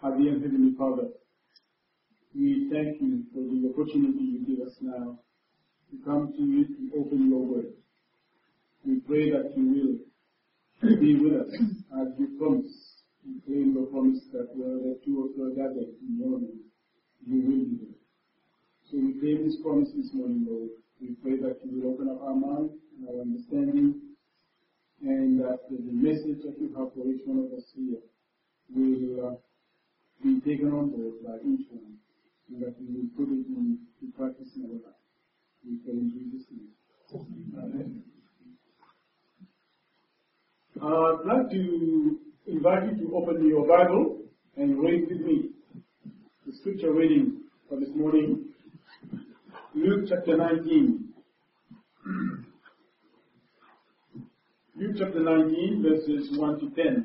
Our dear Heavenly Father, we thank you for the opportunity you give us now to come to you to open your word. We pray that you will be with us as you promise. We claim your promise that where the two of you are gathered in your name, you will be there. So we claim this promise this morning, Lord. We pray that you will open up our mind and our understanding, and that the message that you have for each one of us here will be taken on board by each one, and that we will put it into practice in our life. We pray in Jesus' name. Amen. I'd like to invite you to open your Bible and read with me. The scripture reading for this morning, Luke chapter 19. Luke chapter 19, verses 1 to 10.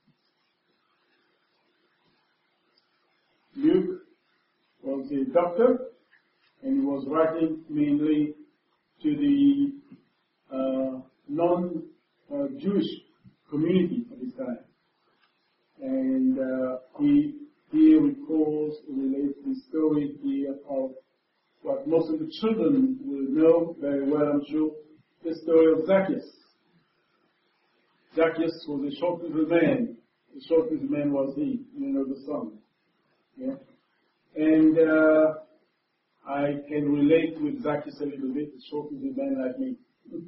Luke was a doctor, and he was writing mainly to the non-Jewish community of his time. And he recalls and relates the story here of what most of the children will know very well, I'm sure, the story of Zacchaeus. Zacchaeus was a short little man. The short little man was he, you know the song. Yeah? And I can relate with Zacchaeus a little bit, a short little man like me.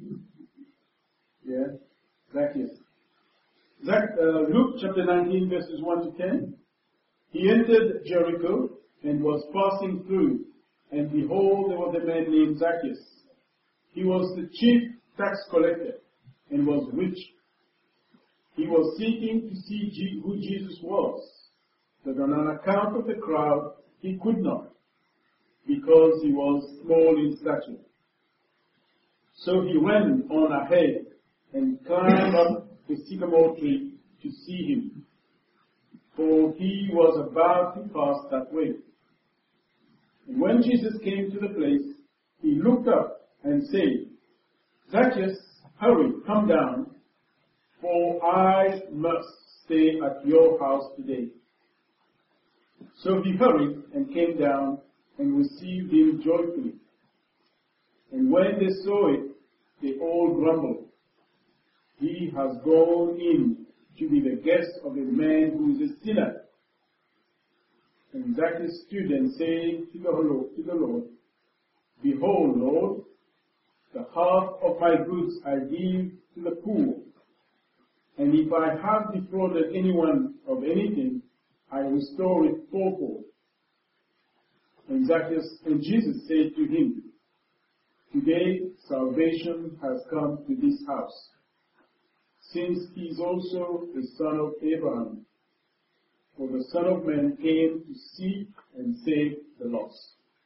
Yeah? Zacchaeus. Luke chapter 19, verses 1 to 10. He entered Jericho and was passing through, and behold, there was a man named Zacchaeus. He was the chief tax collector and was rich. He was seeking to see who Jesus was, but on account of the crowd, he could not, because he was small in stature. So he went on ahead and climbed up the sycamore tree to see him, for he was about to pass that way. And when Jesus came to the place, he looked up and said, Zacchaeus, hurry, come down, for I must stay at your house today. So he hurried and came down and received him joyfully. And when they saw it, they all grumbled. He has gone in to be the guest of a man who is a sinner. And Zacchaeus stood and said to the Lord, Behold, Lord, the half of my goods I give to the poor. And if I have defrauded anyone of anything, I restore it fourfold. And Jesus said to him, Today salvation has come to this house, since he is also the son of Abraham. For the Son of Man came to seek and save the lost.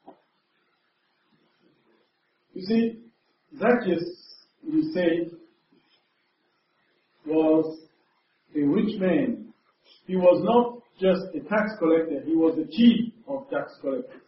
You see, Zacchaeus, we say, was a rich man. He was not just a tax collector, he was the chief of tax collectors.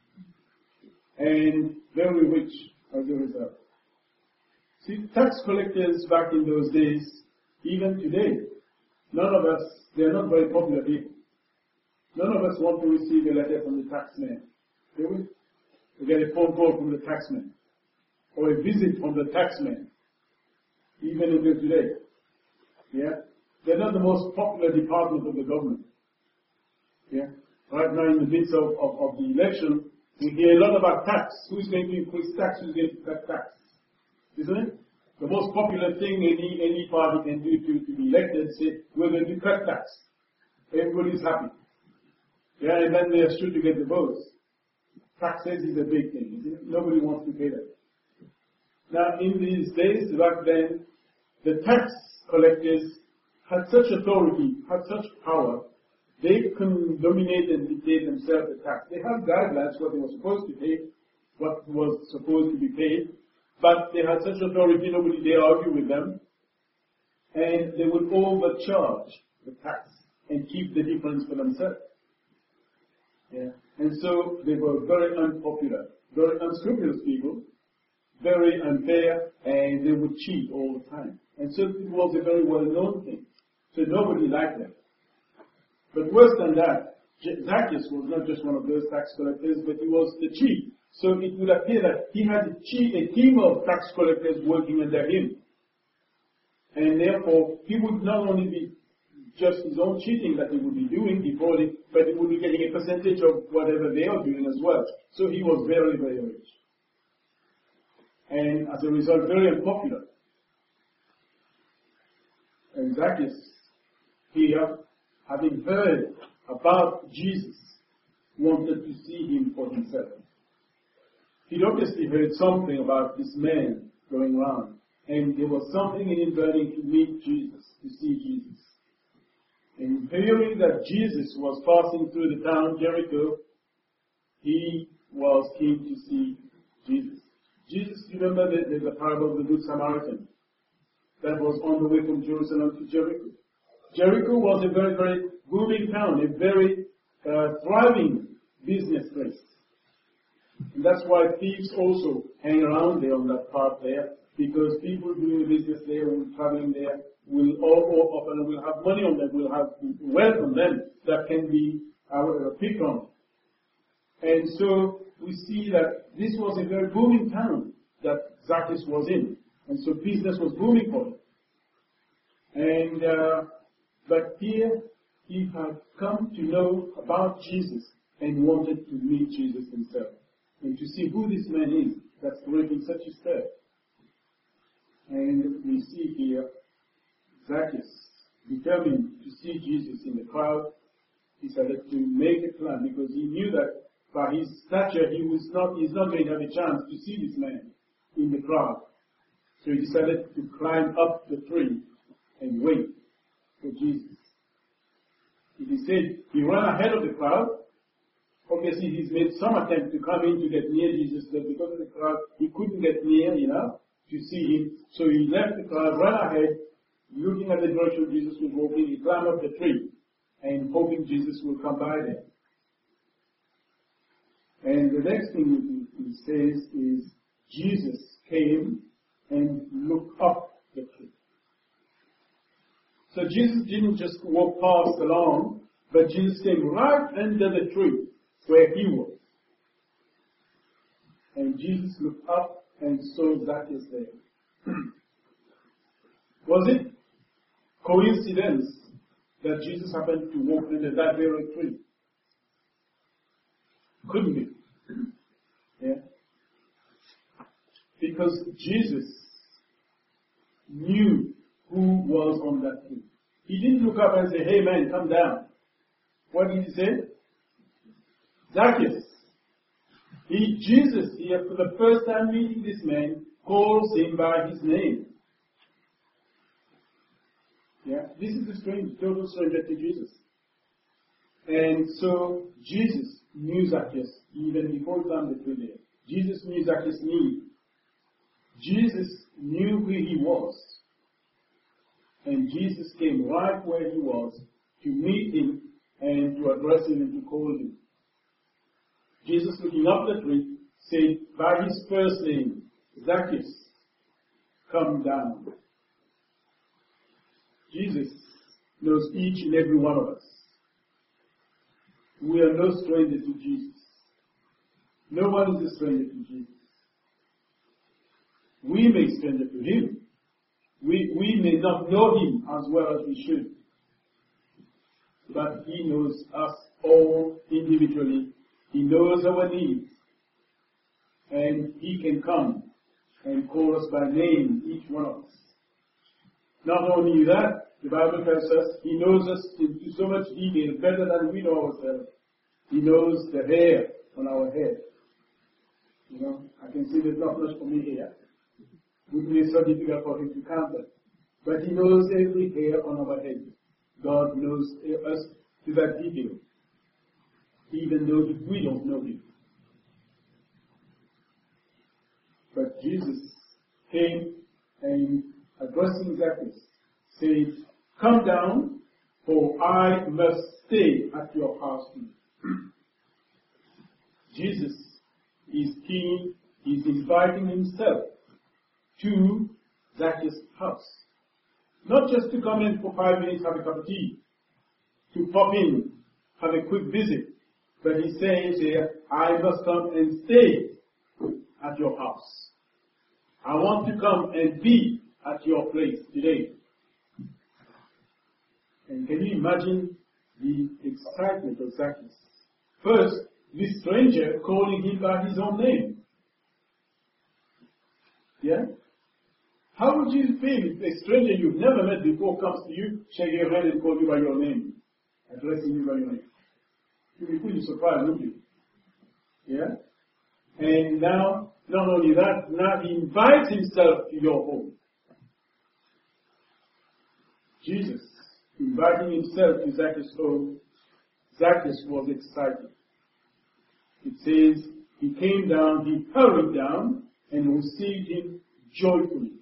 And very rich as a result. See, tax collectors back in those days, even today, none of us, they are not very popular people. None of us want to receive a letter from the taxman, do we? We get a phone call from the taxman, or a visit from the taxman, even until today. Yeah? They're not the most popular department of the government. Yeah? Right now in the midst of the election, we hear a lot about tax. Who's going to increase tax? Who's going to cut tax? Isn't it? The most popular thing any party can do to be elected is say, we're going to cut tax. Everybody's happy. Yeah, and then they are sure to get the votes. Taxes is a big thing, isn't it? Nobody wants to pay that. Now, in these days, back then, the tax collectors had such authority, had such power, they can dominate and dictate themselves the tax. They had guidelines what they were supposed to pay, what was supposed to be paid, but they had such authority, nobody dare argue with them, and they would overcharge the tax and keep the difference for themselves. Yeah. And so they were very unpopular, very unscrupulous people, very unfair, and they would cheat all the time. And so it was a very well-known thing. So nobody liked them. But worse than that, Zacchaeus was not just one of those tax collectors, but he was the chief. So it would appear that he had a team of tax collectors working under him. And therefore, he would not only be just his own cheating that he would be doing before it, but he would be getting a percentage of whatever they are doing as well. So he was very, very rich. And as a result, very unpopular. And Zacchaeus here, having heard about Jesus, wanted to see him for himself. He'd obviously heard something about this man going around, and there was something in him burning to meet Jesus, to see Jesus. And hearing that Jesus was passing through the town Jericho, he was keen to see Jesus. Jesus, you remember the parable of the Good Samaritan that was on the way from Jerusalem to Jericho? Jericho was a very, very booming town, a very thriving business place. And that's why thieves also hang around there on that part there, because people doing business there, traveling there, will all often will have money on them, will have wealth on them that can be picked on. And so we see that this was a very booming town that Zacchaeus was in. And so business was booming for him. And but here he had come to know about Jesus and wanted to meet Jesus himself and to see who this man is that's creating such a stir. And we see here Zacchaeus, determined to see Jesus in the crowd, decided to make a plan because he knew that by his stature he's not going to have a chance to see this man in the crowd. So he decided to climb up the tree and wait for Jesus. He said he ran ahead of the crowd. Obviously, he's made some attempt to come in to get near Jesus, but because of the crowd, he couldn't get near enough to see him. So he left the crowd, ran ahead, looking at the direction Jesus was walking. He climbed up the tree and hoping Jesus will come by there. And the next thing he says is Jesus came and looked up the tree. So Jesus didn't just walk past along, but Jesus came right under the tree where he was. And Jesus looked up and saw Zacchaeus there. Was it coincidence that Jesus happened to walk under that very tree? Couldn't be. Yeah? Because Jesus knew who was on that tree. He didn't look up and say, "Hey man, come down." What did he say? Zacchaeus. Jesus here, for the first time meeting this man, calls him by his name. Yeah, this is a strange, total stranger to Jesus. And so Jesus knew Zacchaeus even before he climbed the tree there. Jesus knew Zacchaeus' need. Jesus knew who he was. And Jesus came right where he was to meet him and to address him and to call him. Jesus, looking up the tree, said by his first name, "Zacchaeus, come down." Jesus knows each and every one of us. We are no stranger to Jesus. No one is a stranger to Jesus. We may be stranger to him. We may not know him as well as we should. But he knows us all individually. He knows our needs. And he can come and call us by name, each one of us. Not only that, the Bible tells us he knows us into so much detail, better than we know ourselves. He knows the hair on our head. You know, I can see there's not much for me here. It would be so difficult for him to count it. But he knows every hair on our head. God knows us to that detail, even though we don't know him. But Jesus came and, addressing Zacchaeus, said, "Come down, for I must stay at your house." Jesus is keen, he's inviting himself to Zacchaeus' house. Not just to come in for 5 minutes, have a cup of tea, to pop in, have a quick visit. But he says here, I must come and stay at your house. I want to come and be at your place today. And can you imagine the excitement of Zacchaeus? First, this stranger calling him by his own name. Yeah? How would you feel if a stranger you've never met before comes to you, shake your hand and call you by your name, addressing you by your name? You'd be pretty surprised, wouldn't you? Yeah? And now, not only that, now he invites himself to your home. Jesus, inviting himself to Zacchaeus' home, Zacchaeus was excited. It says, he came down, he hurried down, and received him joyfully.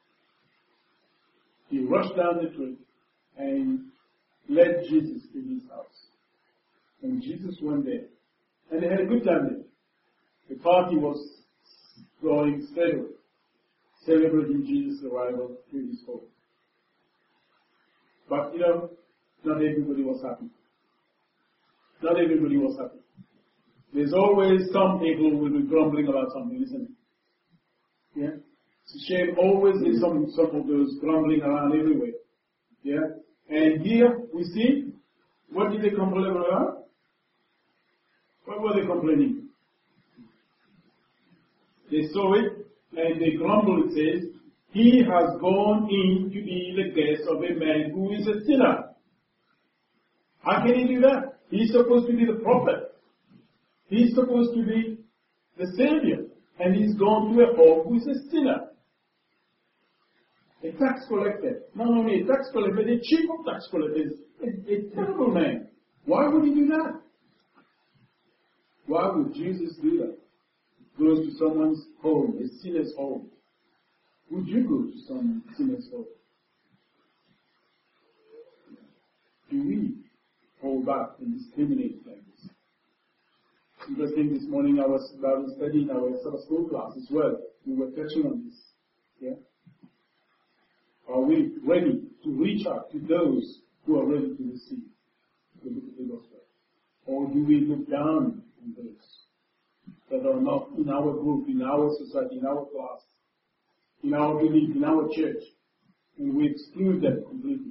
He rushed down the tree and led Jesus to his house. And Jesus went there. And they had a good time there. The party was going steadily, celebrating Jesus' arrival to his home. But not everybody was happy. Not everybody was happy. There's always some people who will be grumbling about something, isn't it? Yeah? It's a shame, always there's some of those grumbling around everywhere. Yeah? And here we see, what did they complain about? What were they complaining? They saw it and they grumbled, it says, he has gone in to be the guest of a man who is a sinner. How can he do that? He's supposed to be the prophet. He's supposed to be the Savior. And he's gone to a home who is a sinner. A tax collector. Not only a tax collector, the chief of tax collectors. A terrible man. Why would he do that? Why would Jesus do that? Goes to someone's home, a sinner's home. Would you go to some sinner's home? Do we hold back and discriminate like this? Interesting, this morning I was Bible study in our Sabbath school class as well. We were touching on this. Yeah? Are we ready to reach out to those who are ready to receive the gospel? Or do we look down on those that are not in our group, in our society, in our class, in our belief, in our church, and we exclude them completely?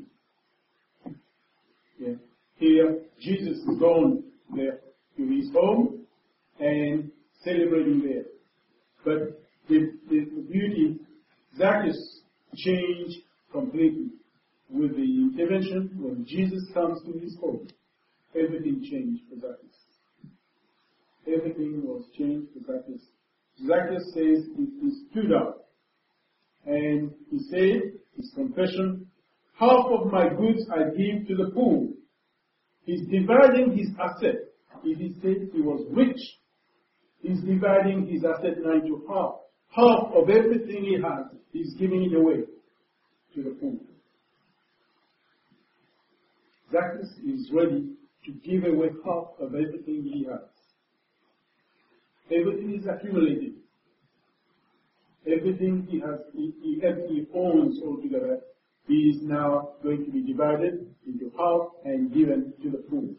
Yeah. Here, Jesus is gone there to his home and celebrating there. But the beauty, Zacchaeus changed completely with the intervention. When Jesus comes to his home, everything changed for Zacchaeus. Everything was changed for Zacchaeus. Zacchaeus says he stood up and he said, his confession, half of my goods I give to the poor. He's dividing his asset. If he said he was rich, he's dividing his asset now into half. Half of everything he has, he's giving it away to the poor. Zacchaeus is ready to give away half of everything he has. Everything is accumulated. Everything he has, he owns altogether, he is now going to be divided into half and given to the poor.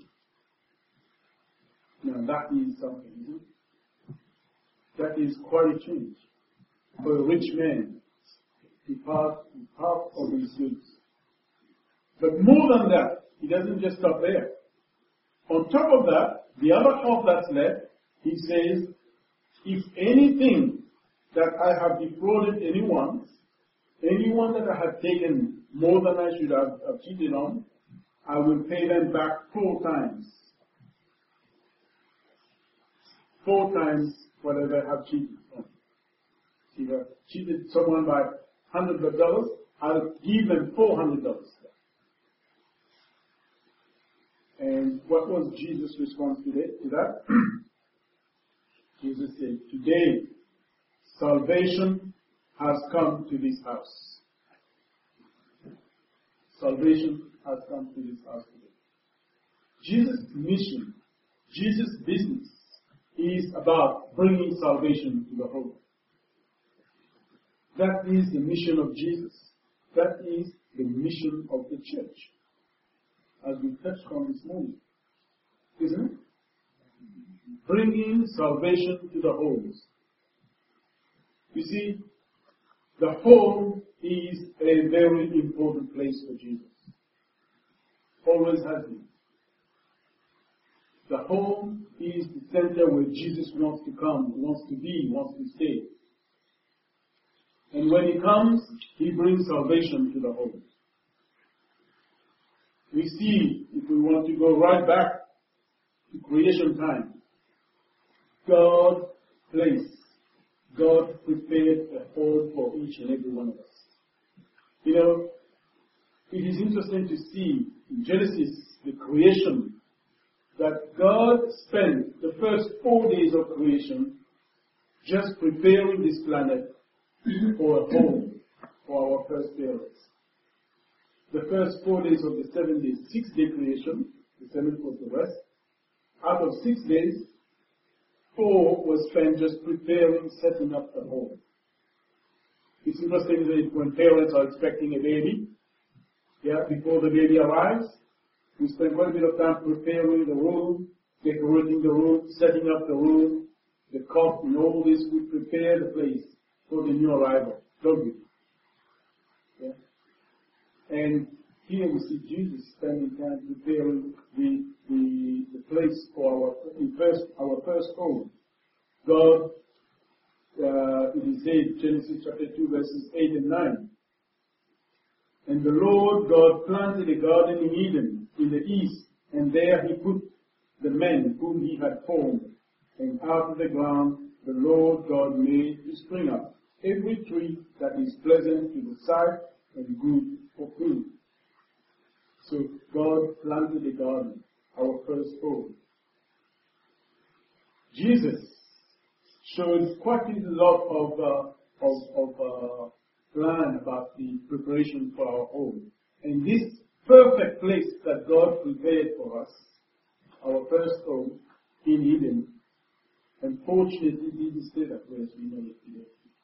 Now that is something, isn't it? That is quite a change for a rich man to part with half of his goods. But more than that, he doesn't just stop there. On top of that, the other half that's left, he says, if anything that I have defrauded anyone that I have taken more than I should have cheated on, I will pay them back 4 times. 4 times whatever I have cheated on. If I cheated someone by $100, I'll give them $400. And what was Jesus' response to that? Jesus said, today, salvation has come to this house. Salvation has come to this house today. Jesus' mission, Jesus' business is about bringing salvation to the home. That is the mission of Jesus. That is the mission of the church. As we touched on this morning. bringing salvation to the homes. You see, the home is a very important place for Jesus. Always has been. The home is the center where Jesus wants to come, wants to be, wants to stay. And when He comes, He brings salvation to the home. We see, if we want to go right back to creation time, God prepared a home for each and every one of us. You know, it is interesting to see in Genesis, the creation, that God spent the first 4 days of creation just preparing this planet for a home for our first parents. The first 4 days of the 7 days, 6-day creation, the 7th was the rest. Out of 6 days, 4 was spent just preparing, setting up the home. It's interesting that when parents are expecting a baby, before the baby arrives, we spend quite a bit of time preparing the room, decorating the room, setting up the room, the cot, and all this. We prepare the place for the new arrival, don't we? Yeah. And here we see Jesus spending time preparing the place for our first home. God, it is said, Genesis chapter 2, verses 8 and 9. And the Lord God planted a garden in Eden, in the east, and there He put the men whom He had formed. And out of the ground the Lord God made to spring up every tree that is pleasant to the sight and good for food. So God planted a garden, our first home. Jesus shows quite a lot of plan about the preparation for our home. And this perfect place that God prepared for us, our first home in Eden, unfortunately didn't stay that way as we know it today.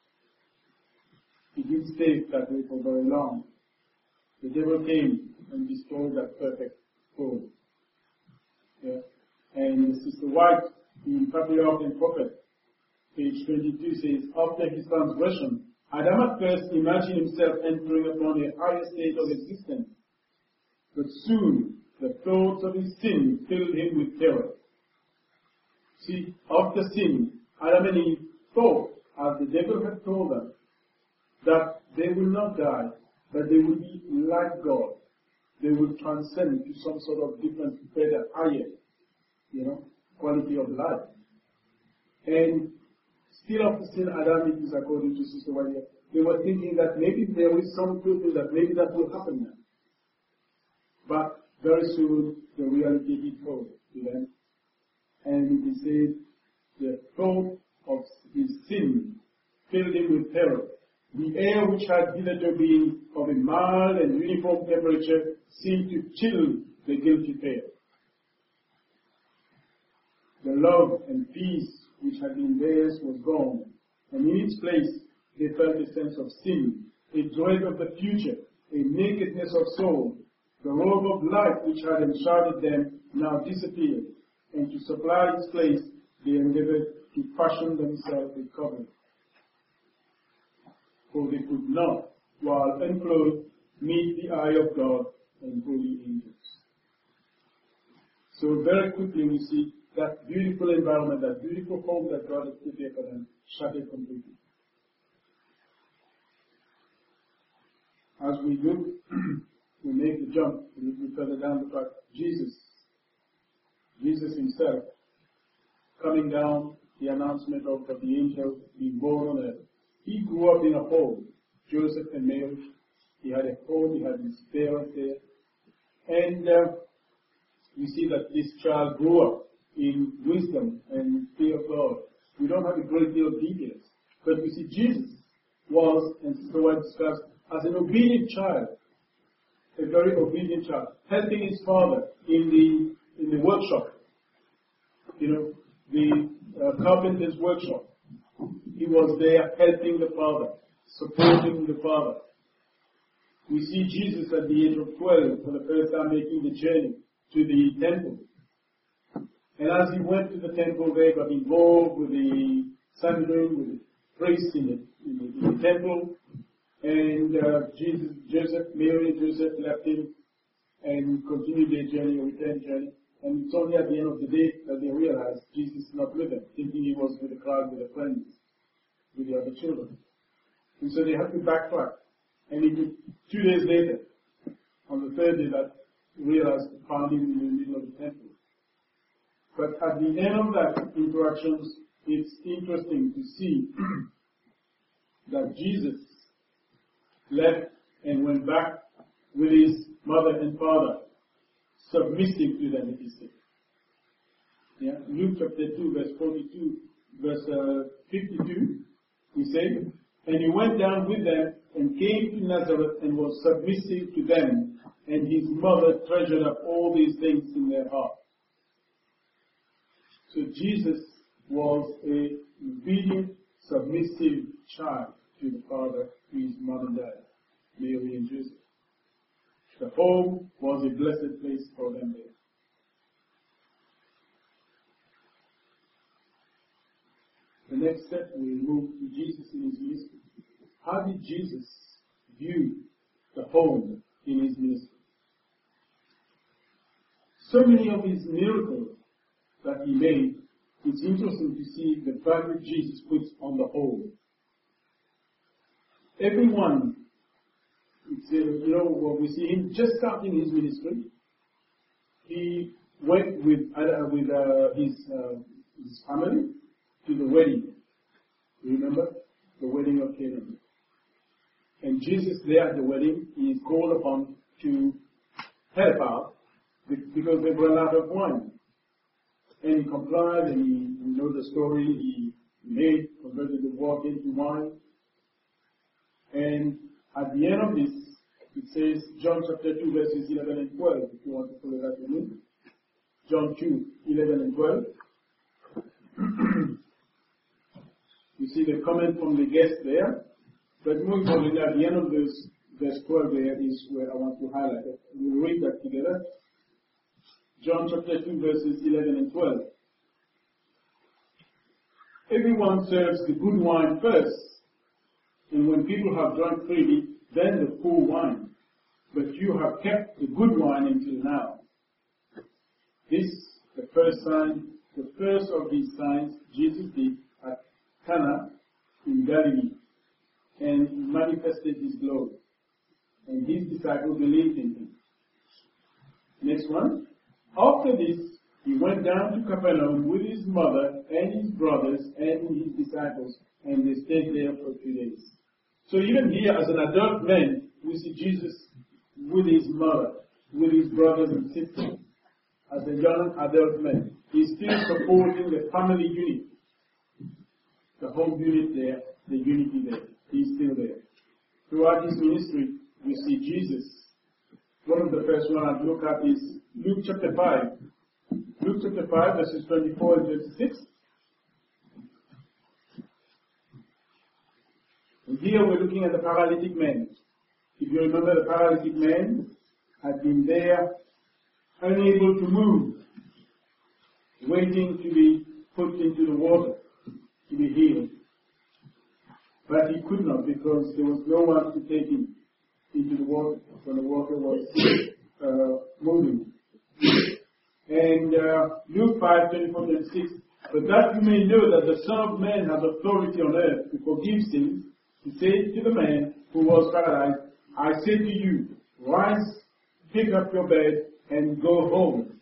It didn't stay that way for very long. The devil came and destroyed that perfect home. Yeah. And Sister White, in Patriarch and Prophet, page 22 says, after his transgression, Adam at first imagined himself entering upon a higher state of existence. But soon, the thoughts of his sin filled him with terror. See, after sin, Adam and Eve thought, as the devil had told them, that they will not die, but they will be like God. They will transcend to some sort of different, better, higher, quality of life. And still after sin, Adam, it is according to Sister White, they were thinking that maybe there is some truth in that, maybe that will happen now. But very soon, the reality hit home to them. And it is said, the thought of his sin filled him with terror. The air which had hitherto been of a mild and uniform temperature seemed to chill the guilty pair. The love and peace which had been theirs was gone, and in its place they felt a sense of sin, a dread of the future, a nakedness of soul. The robe of life which had enshrouded them now disappeared, and to supply its place they endeavored to fashion themselves a covering. For they could not, while unclothed, meet the eye of God and holy angels. So very quickly we see that beautiful environment, that beautiful home that God has prepared for them, shattered completely. As we look, we make the jump a little bit further down the track. Jesus himself, coming down, the announcement of the angel being born on earth. He grew up in a home, Joseph and Mary. He had a home, he had his parents there. And we see that this child grew up in wisdom and fear of God. We don't have a great deal of details. But we see Jesus was, and Sister White discussed, as an obedient child, a very obedient child, helping his father in the workshop, the carpenter's workshop. He was there helping the father, supporting the father. We see Jesus at the age of 12 for the first time making the journey to the temple. And as he went to the temple, they got involved with the Sanhedrin, with the priests in the temple. And Mary and Joseph left him and continued their journey, a return journey. And it's only at the end of the day that they realized Jesus is not with them, thinking he was with the crowd, with the friends, with the other children. And so they had to backtrack. And it took 2 days later, on the third day, that they realized they found him in the middle of the temple. But at the end of that interactions, it's interesting to see that Jesus left and went back with his mother and father, submissive to them, it is said. Yeah? Luke chapter 2, verse 52, he said, and he went down with them and came to Nazareth and was submissive to them, and his mother treasured up all these things in their heart. So Jesus was a obedient, submissive child to the father, to his mother and dad, Mary and Joseph. The home was a blessed place for them there. The next step, we move to Jesus in his ministry. How did Jesus view the home in his ministry? So many of his miracles that he made, it's interesting to see the value Jesus puts on the home. Everyone, when we see him just starting his ministry, he went with his family to the wedding. Remember? The wedding of Cana. And Jesus there at the wedding, he is called upon to help out because they ran out of wine. And he complied, and we know the story, he converted the water into wine. And at the end of this, it says, John chapter 2, verses 11 and 12, if you want to follow that with me. John 2, 11 and 12. You see the comment from the guest there. But more importantly, at the end of this, verse 12 there is where I want to highlight it. We'll read that together. John chapter 2, verses 11 and 12. Everyone serves the good wine first, and when people have drunk freely, then the poor wine. But you have kept the good wine until now. This, the first sign, the first of these signs Jesus did at Cana in Galilee, and he manifested his glory. And his disciples believed in him. Next one. After this, he went down to Capernaum with his mother and his brothers and his disciples, and they stayed there for 2 days. So even here, as an adult man, we see Jesus with his mother, with his brothers and sisters. As a young adult man, he's still supporting the family unit, the home unit there, the unity there. He's still there. Throughout his ministry, we see Jesus. One of the first one I'd look at is Luke chapter 5. Luke chapter 5, verses 24 and 26. And here we're looking at the paralytic man. If you remember, the paralytic man had been there, unable to move, waiting to be put into the water, to be healed. But he could not because there was no one to take him into the water when the water was moving. And Luke 5, 24, 26. But that you may know that the Son of Man has authority on earth to forgive sins, he said to the man who was paralyzed, I say to you, rise, pick up your bed, and go home.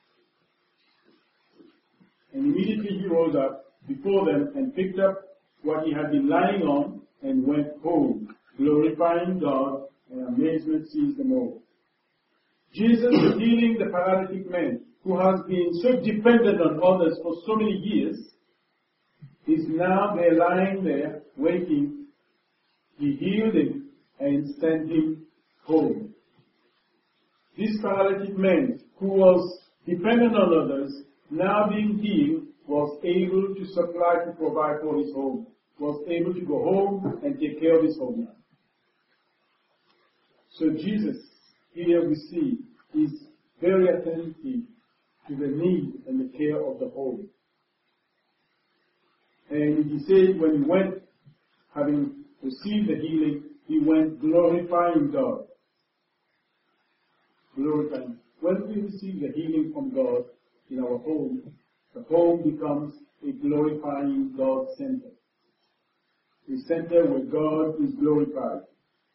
And immediately he rose up before them and picked up what he had been lying on and went home, glorifying God, and amazement seized them all. Jesus is healing the paralytic man who has been so dependent on others for so many years, is now there lying there waiting. He healed him and sent him home. This paralytic man who was dependent on others, now being healed, was able to supply, to provide for his home, was able to go home and take care of his home now. So Jesus, here we see, is very attentive to the need and the care of the home. And he said when he went, having received the healing, he went glorifying God. Glorifying. When we receive the healing from God in our home, the home becomes a glorifying God center. A center where God is glorified.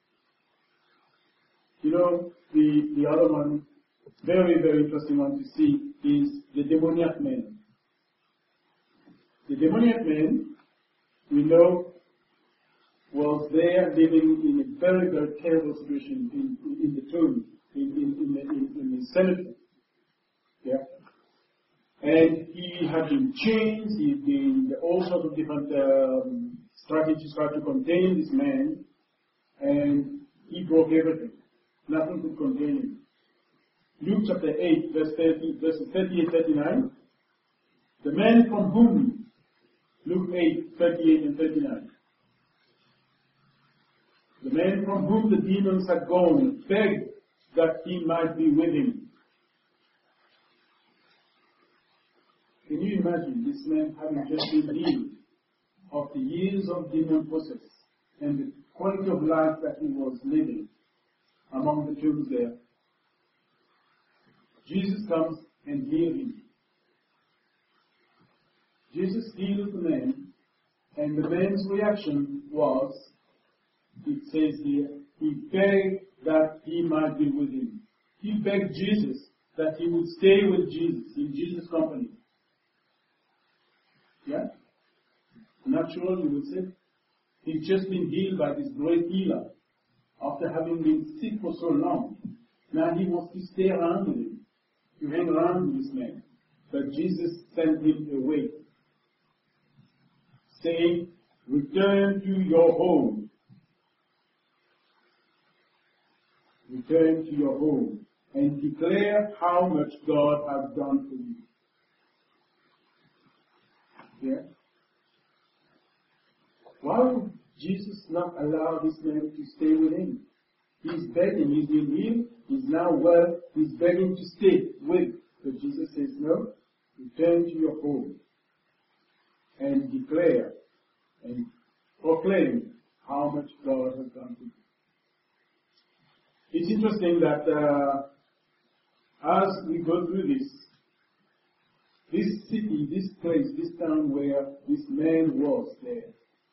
You know, the other one, very, very interesting one to see, is the demoniac man. The demoniac man, we know, was there living in a very, very terrible situation in the tomb, in the cemetery. Yeah. And he had been chained, he had been all sorts of different strategies tried to contain this man, and he broke everything. Nothing could contain him. Luke chapter 8, verses 38 39. The man from whom, Luke 8, 38 and 39. The man from whom the demons had gone begged that he might be with him. Can you imagine this man having just been healed of the years of demon possess and the quality of life that he was living among the tombs there? Jesus comes and heals him. Jesus healed the man, and the man's reaction was, it says here, he begged that he might be with him. He begged Jesus that he would stay with Jesus, in Jesus' company. Yeah? Natural, you would say. He's just been healed by this great healer after having been sick for so long. Now he wants to stay around with him, to hang around with this man. But Jesus sent him away, saying, return to your home. Return to your home and declare how much God has done for you. Yeah? Why would Jesus not allow this man to stay with him? He's begging, he's been healed, he's now well, he's begging to stay with. But Jesus says, no, return to your home and declare and proclaim how much God has done for you. It's interesting that as we go through this city, this place, this town where this man was there,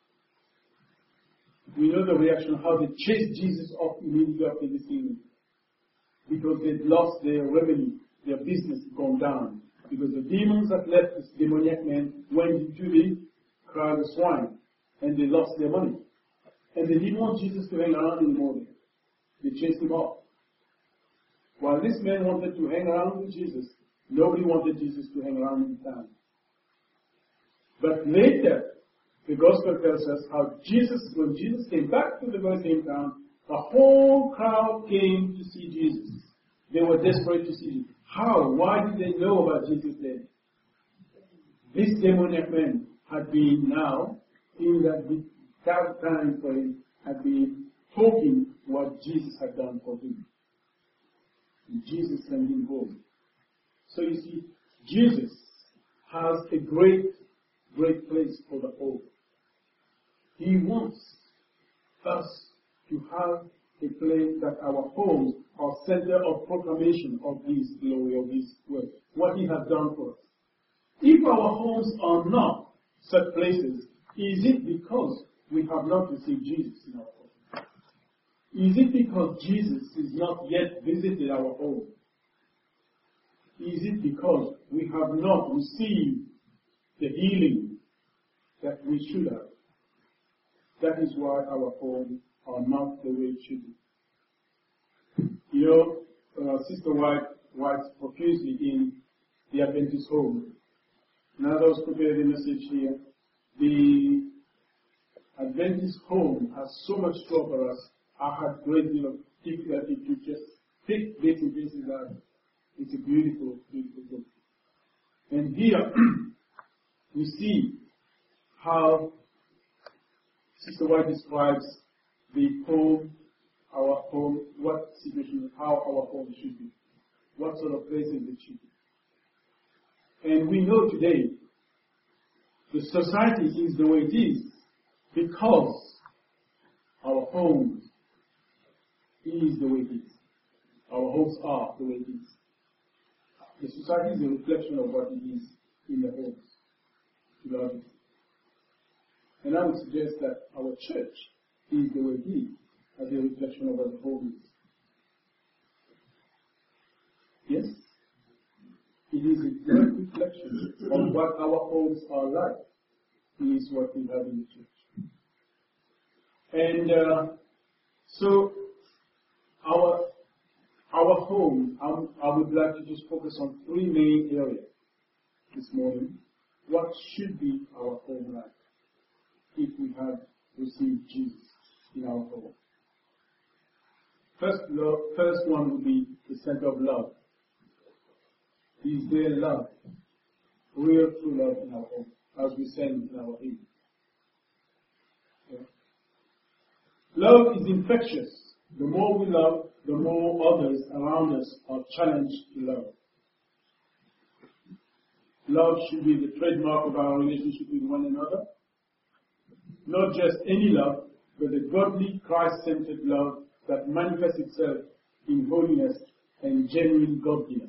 we know the reaction, how they chased Jesus off immediately after this healing. Because they'd lost their revenue, their business had gone down. Because the demons that left this demoniac man went into the crowd of swine, and they lost their money. And they didn't want Jesus to hang around anymore there. They chased him off. While this man wanted to hang around with Jesus, nobody wanted Jesus to hang around in town. But later, the gospel tells us how when Jesus came back to the very same town, the whole crowd came to see Jesus. They were desperate to see him. How? Why did they know about Jesus then? This demoniac man had been now, in that time frame, had been talking what Jesus had done for him. And Jesus sent him home. So you see, Jesus has a great, great place for the home. He wants us to have a place that our homes are center of proclamation of His glory, of His word, what He has done for us. If our homes are not such places, is it because we have not received Jesus in our home? Is it because Jesus is not yet visited our home? Is it because we have not received the healing that we should have? That is why our homes are not the way it should be. You know, Sister White writes profusely in the Adventist Home. Now, those prepared the message here. The Adventist Home has so much to offer us. I had great deal of difficulty to just pick bits and pieces out. It's a beautiful, beautiful book. And here we see how Sister White describes the home, our home, what situation, how our home should be, what sort of places it should be. And we know today the society is the way it is because our homes is the way it is. Our homes are the way it is. The society is a reflection of what it is in the homes. Beloved. And I would suggest that our church is the way it is as a reflection of what the home is. Yes? It is a great reflection of what our homes are like, is what we have in the church. And so, our home, I would like to just focus on three main areas this morning. What should be our home like if we have received Jesus in our home? First one would be the center of love. Is there love, real true love in our home, as we sang in our hymn? Okay. Love is infectious. The more we love, the more others around us are challenged to love. Love should be the trademark of our relationship with one another. Not just any love, but the godly, Christ-centered love that manifests itself in holiness and genuine godliness.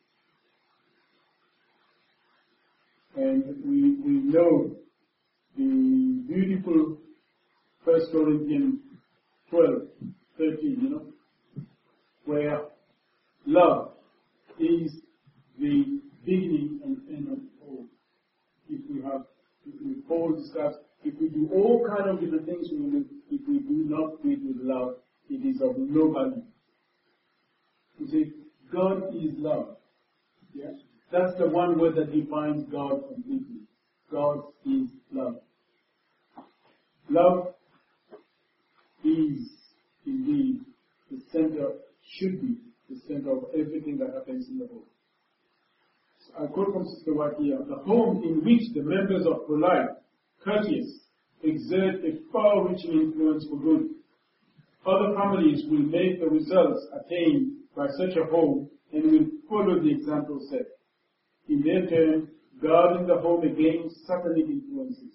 And we know the beautiful 1 Corinthians 12:13, where love is the beginning and end of all. If Paul discussed, if we do all kind of different things, if we do not do it with love, it is of no value. You see, God is love. Yeah? That's the one word that defines God completely. God is love. Love is indeed the center, should be the center of everything that happens in the home. So I quote from Sister White here: the home in which the members are polite, courteous, exert a far-reaching influence for good. Other families will make the results attained by such a home and will follow the example set. In their turn, guarding the home against satanic influences.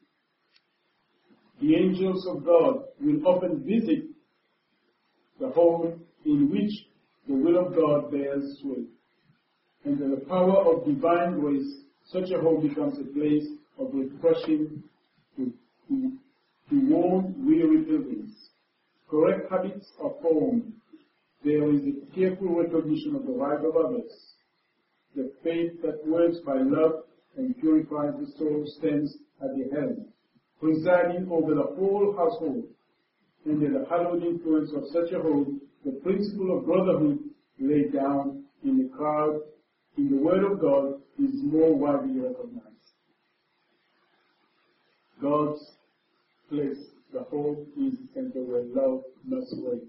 The angels of God will often visit the home in which the will of God bears sway. And through the power of divine grace, such a home becomes a place of refreshing to worn, weary pilgrims. Correct habits are formed. There is a careful recognition of the right of others. The faith that works by love and purifies the soul stands at the helm, presiding over the whole household. And in the hallowed influence of such a home, the principle of brotherhood laid down in the crowd, in the Word of God, is more widely recognized. God's place, the home, is the center where love must reign.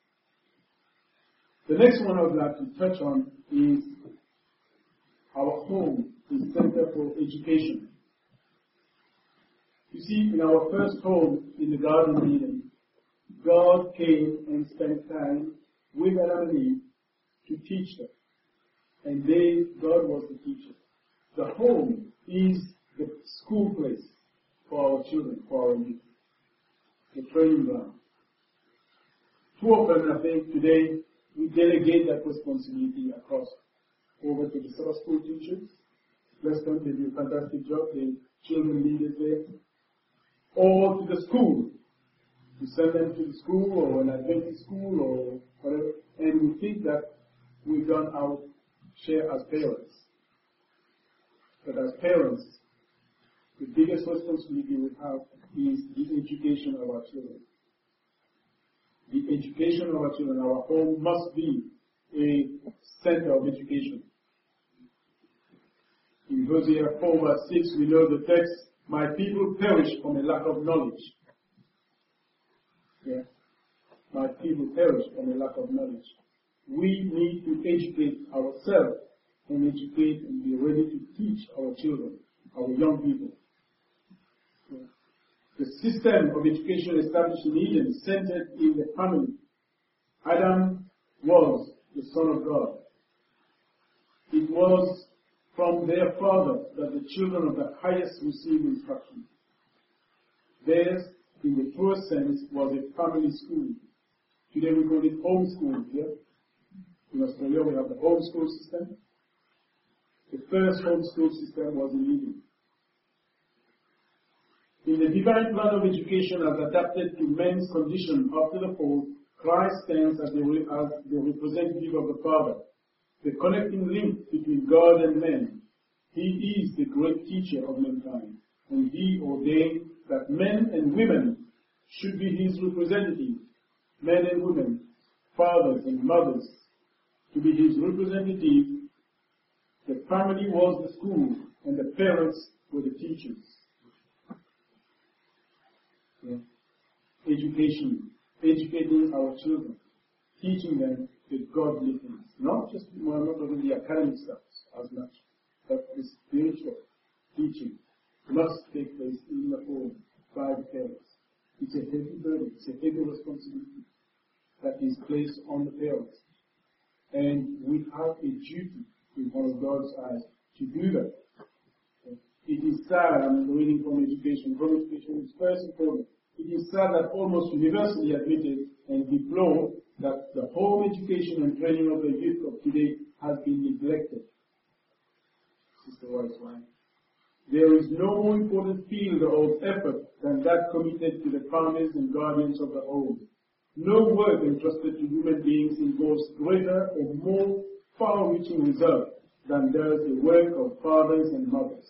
The next one I would like to touch on is our home is center for education. You see, in our first home in the Garden of Eden, God came and spent time with Adam and Eve to teach them. And God was the teacher. The home is the school place for our children, for our youth, the training ground. Too often, I think, today, we delegate that responsibility across over to the Sabbath school teachers. Bless them, they do a fantastic job, the children leaders there. Or to the school, to send them to the school or an Adventist school or whatever. And we think that we've done our share as parents. But as parents, the biggest responsibility we have is the education of our children. The education of our children, our home must be a center of education. In Hosea 4 verse 6, we know the text, my people perish from a lack of knowledge. Yeah. My people perish from a lack of knowledge. We need to educate ourselves and educate and be ready to teach our children, our young people. Yeah. The system of education established in Eden centered in the family. Adam was the Son of God. It was from their father that the children of the highest receive instruction. Theirs, in the truest sense, was a family school. Today we call it home school here. In Australia we have the home school system. The first home school system was in Eden. In the divine plan of education as adapted to man's condition after the fall, Christ stands as the representative of the Father, the connecting link between God and man. He is the great teacher of mankind, and he ordained that men and women should be his representatives, men and women, fathers and mothers, to be his representative. The family was the school, and the parents were the teachers. Yeah. Education, educating our children, teaching them the godly things, not only the academic stuff as much, but the spiritual teaching must take place in the home by the parents. It's a heavy burden, it's a heavy responsibility that is placed on the parents. And we have a duty in one of God's eyes to do that. It is sad, I'm reading from education is first important. It is sad that almost universally admitted and deplored that the home education and training of the youth of today has been neglected. Sister White's line. There is no more important field of effort than that committed to the families and guardians of the home. No work entrusted to human beings involves greater or more far-reaching result than does the work of fathers and mothers.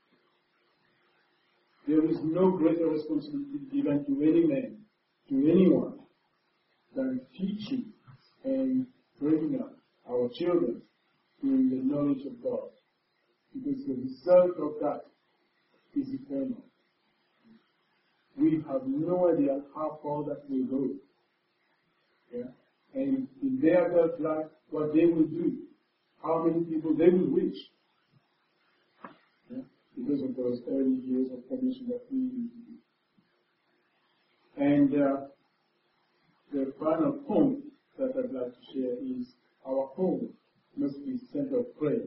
There is no greater responsibility given to any man, to anyone, than teaching and bringing up our children in the knowledge of God. Because the result of that is eternal. We have no idea how far that will go. Yeah? And in their adult life, what they will do, how many people they will reach. Yeah? Because of those early years of formation that we need to do. And the final point that I'd like to share is our home must be center of prayer.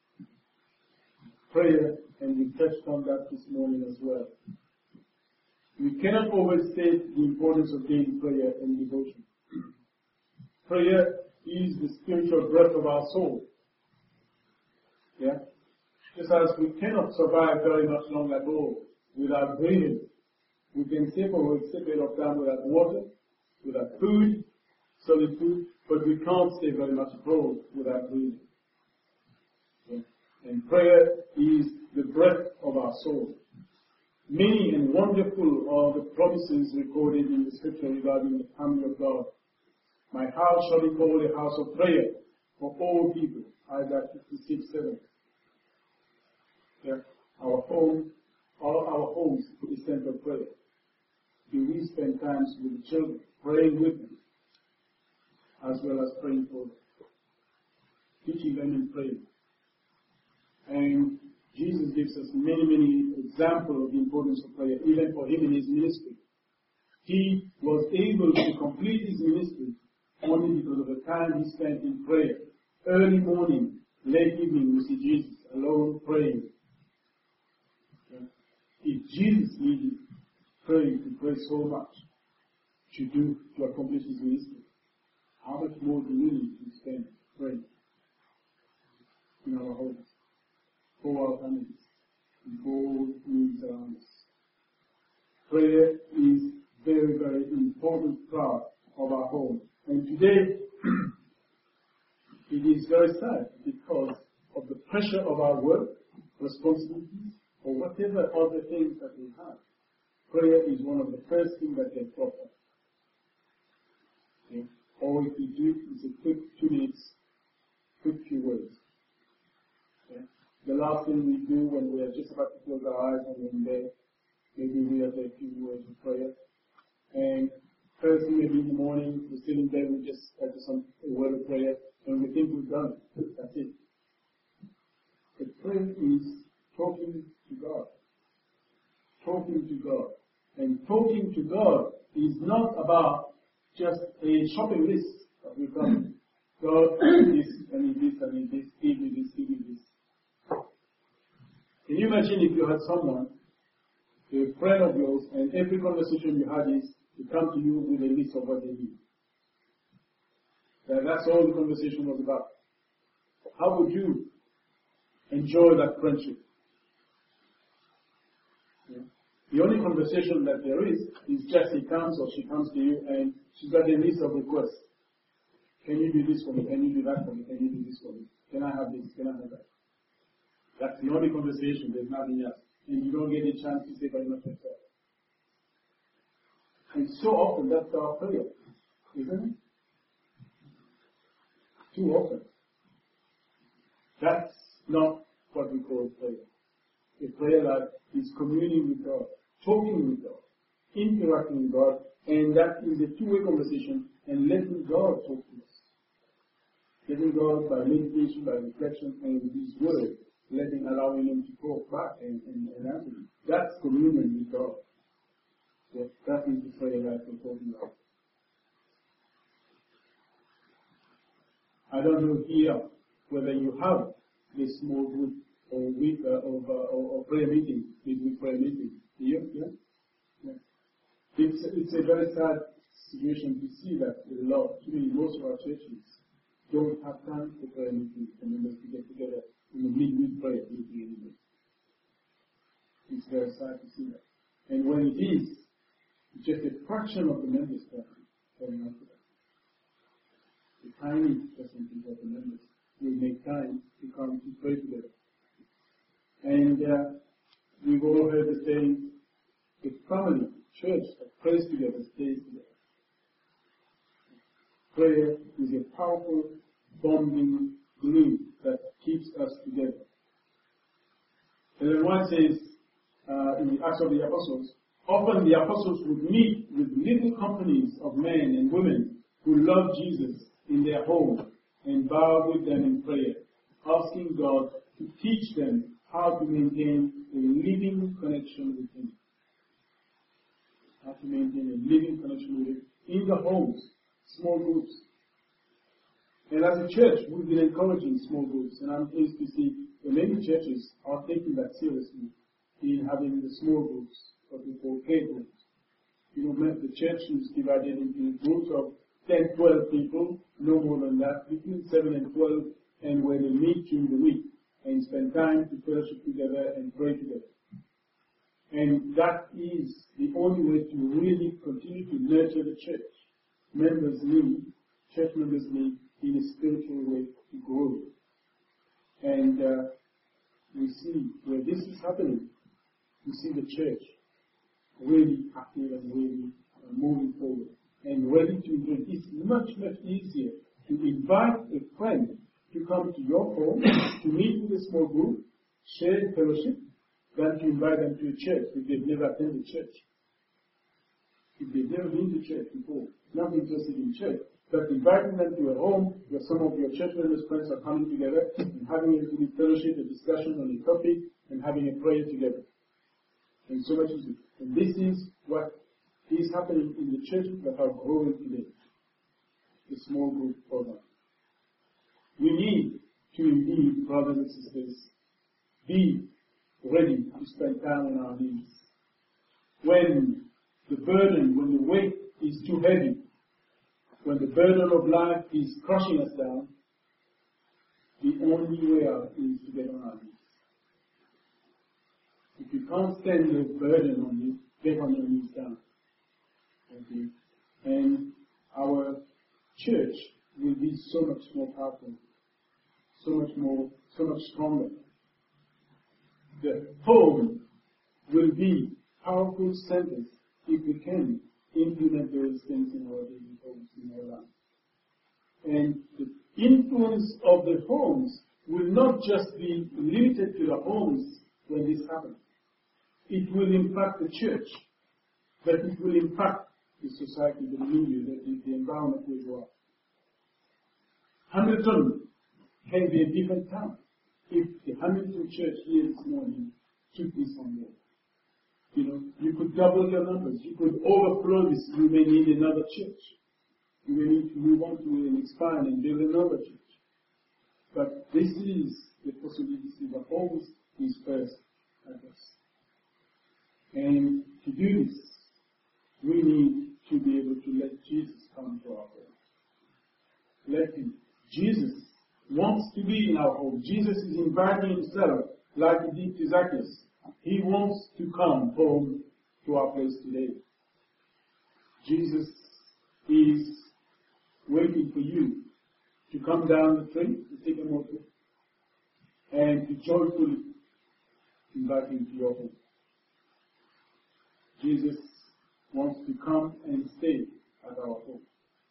Prayer, and we touched on that this morning as well. We cannot overstate the importance of daily prayer and devotion. Prayer is the spiritual breath of our soul. Yeah? Just as we cannot survive very much long at all without breathing. We can stay for a period of time without water, without food, solid food, but we can't stay very much at all without breathing. Yeah? And prayer is the breath of our soul. Many and wonderful are the promises recorded in the scripture regarding the family of God. My house shall be called a house of prayer for all people. Isaiah 56:7. Yeah. Our home, all our homes is center of prayer. Do we spend times with the children, praying with them, as well as praying for them, teaching them in prayer? And Jesus gives us many examples of the importance of prayer, even for him in his ministry. He was able to complete his ministry only because of the time he spent in prayer. Early morning, late evening, we see Jesus alone praying. Okay. If Jesus needed praying to pray so much to accomplish his ministry, how much more do we need to spend praying in our homes, for our families, and for all needs around us? Prayer is very important part of our home. And today, it is very sad because of the pressure of our work, responsibilities, or whatever other things that we have. Prayer is one of the first things that gets dropped. Okay? Or if we do, it's a quick 2 minutes, quick few words. Okay? The last thing we do when we are just about to close our eyes and we're in bed, maybe we have a few words of prayer. And first thing, maybe in the morning, we're still in bed, we just utter a word of prayer, and we think we've done it. That's it. But prayer is talking to God. Talking to God. And talking to God is not about just a shopping list that we've done. God, I need this, I need this, I need this, give me this, give me this. Can you imagine if you had someone, a friend of yours, and every conversation you had is to come to you with a list of what they need? That's all the conversation was about. How would you enjoy that friendship? Yeah. The only conversation that there is just he comes or she comes to you and she's got a list of requests. Can you do this for me? Can you do that for me? Can you do this for me? Can I have this? Can I have that? That's the only conversation. There's nothing else. And you don't get a chance to say very much yourself. And so often that's our prayer, isn't it? Too often. That's not what we call prayer. A prayer that is communing with God, talking with God, interacting with God, and that is a two-way conversation, and letting God talk to us. Letting God by meditation, by reflection, and His Word, allowing Him to talk back and answer Him. That's communion with God. That is the prayer that I'm talking about. I don't know here whether you have this small group or week or prayer meeting, weekly prayer meeting. Here, yeah? Yeah. It's a very sad situation to see that a lot, actually most of our churches don't have time for prayer meetings for members to get together in the midweek prayer meeting anyway. It's very sad to see that. And when it is, it's just a fraction of the members turning up to that. A tiny percentage of the members will make time to come to pray together. And we've all heard the saying, the family, church that prays together stays together. Prayer is a powerful bonding glue that keeps us together. And then one says in the Acts of the Apostles, often the apostles would meet with little companies of men and women who loved Jesus in their home and bow with them in prayer, asking God to teach them how to maintain a living connection with Him. How to maintain a living connection with Him in the homes, small groups. And as a church, we've been encouraging small groups, and I'm pleased to see that many churches are taking that seriously in having the small groups, what we call K groups. You know, the church is divided into groups of 10, 12 people, no more than that, between 7 and 12, and where they meet during the week and spend time to fellowship together and pray together. And that is the only way to really continue to nurture the church. Church members need, in a spiritual way, to grow. And we see where this is happening, we see the church really active and really moving forward and ready to engage. It's much, much easier to invite a friend to come to your home, to meet with a small group, share fellowship, than to invite them to a church if they've never attended church. If they've never been to church before, not interested in church, but inviting them to a home where some of your church members' friends are coming together and having a little fellowship, a discussion on a topic, and having a prayer together. And so much easier. And this is what is happening in the churches that are growing today. The small group program. We need to indeed, brothers and sisters, be ready to spend time on our knees. When the burden, when the weight is too heavy, when the burden of life is crushing us down, the only way out is to get on our knees. If you can't stand the burden on you, get on your knees down. Okay? And our church will be so much more powerful, so much stronger. The home will be powerful centers if we can implement those things in our daily homes, in our lives. And the influence of the homes will not just be limited to the homes when this happens. It will impact the church, but it will impact the society, the milieu, the environment where you are. Hamilton can be a different town if the Hamilton church here this morning took this on board. You know, you could double your numbers. You could overflow this. You may need another church. You may need to move on to and expand and build another church. But this is the possibility. The homes is first, And to do this, we need to be able to let Jesus come to our home. Let him. Jesus wants to be in our home. Jesus is inviting himself like he did to Zacchaeus. He wants to come home to our place today. Jesus is waiting for you to come down the train, to take him over, and to joyfully invite him to your home. Jesus wants to come and stay at our home.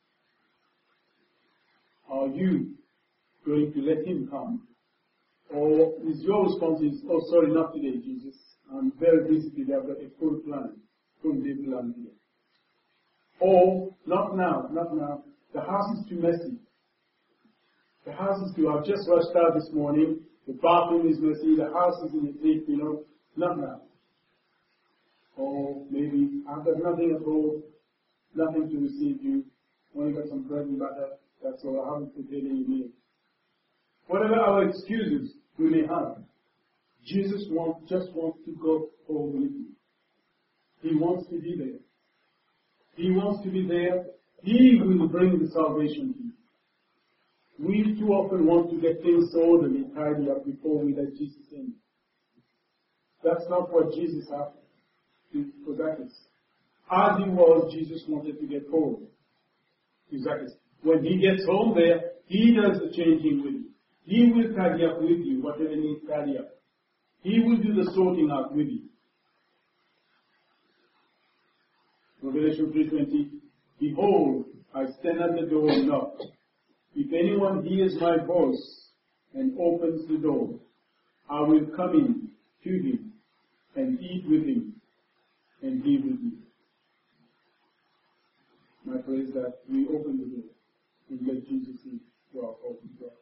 Are you going to let him come? Or is your response oh sorry, not today, Jesus. I'm very busy today, I've got a full plan. Full day plan today. Or, not now. The house is too messy. The house is too, I've just rushed out this morning. The bathroom is messy, the house is in a heap, not now. Or maybe I've got nothing at all, nothing to receive you, only got some bread and butter, that's all, I haven't prepared any meal. Whatever our excuses we may have, Jesus just wants to go home with you. He wants to be there. He wants to be there. He will bring the salvation to you. We too often want to get things orderly, tidy up before we let Jesus in. That's not what Jesus had for Zacchaeus. As he was, Jesus wanted to get home to Zacchaeus. When he gets home there, he does the changing with you. He will tidy up with you whatever needs tidy up. He will do the sorting out with you. Revelation 3:20, behold, I stand at the door and knock. If anyone hears my voice and opens the door, I will come in to him and eat with him and he with me. My prayer is that we open the door and let Jesus in to our home.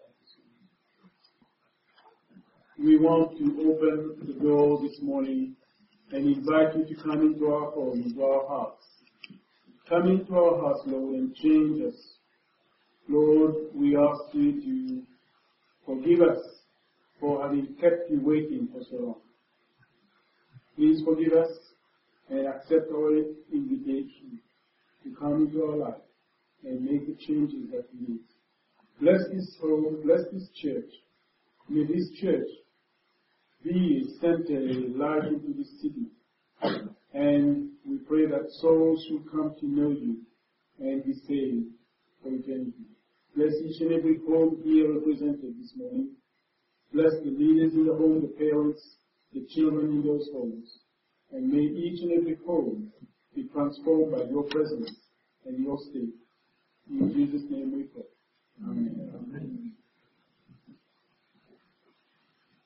We want to open the door this morning and invite you to come into our home, into our hearts. Come into our hearts, Lord, and change us. Lord, we ask you to forgive us for having kept you waiting for so long. Please forgive us and accept our invitation to come into our life and make the changes that we need. Bless this home, bless this church. May this church be a center, a light into this city. And we pray that souls will come to know you and be saved for eternity. Bless each and every home here represented this morning. Bless the leaders in the home, the parents, the children in those homes. And may each and every home be transformed by your presence and your state. In Jesus' name we pray. Amen. Amen.